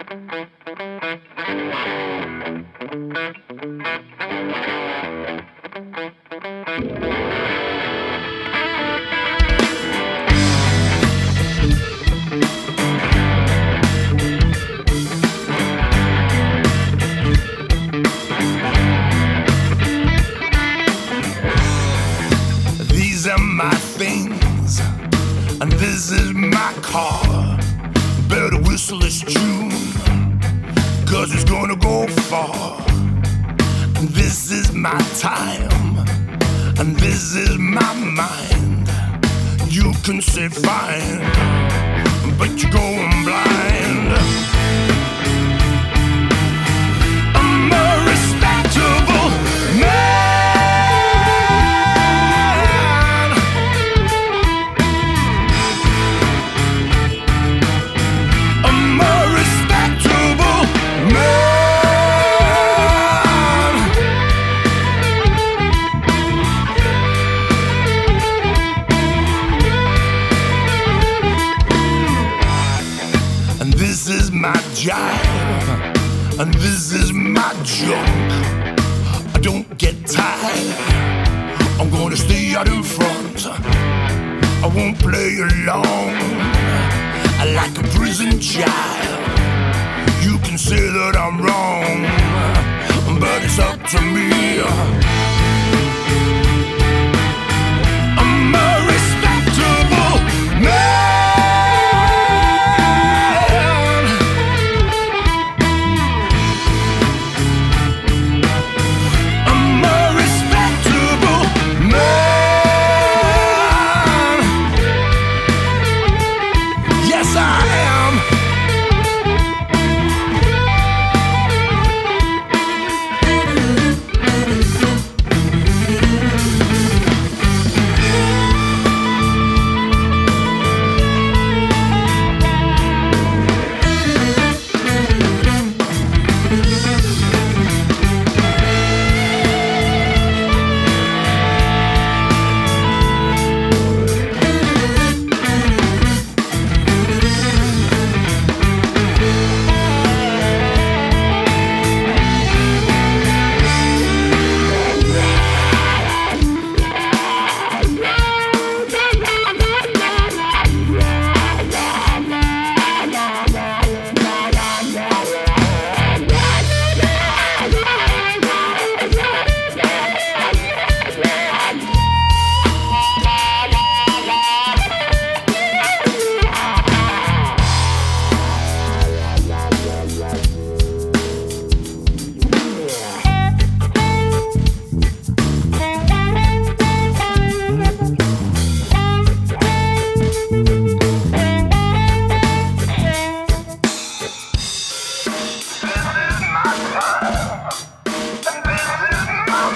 These are my things, and this is my car. Better whistle this tune, 'cause it's gonna go far. And this is my time, and this is my mind. You can say fine, but you're going blind. I'm a respectable man. I'm a respectable man. And this is my jive, and this is my junk. I don't get tired, I'm gonna stay out in front. I won't play along like a prison child. You can say that I'm wrong, but it's up to me. I'm a respectable man. I'm a respectable man. Yes, I am.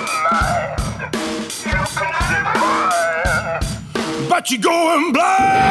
But you're going blind.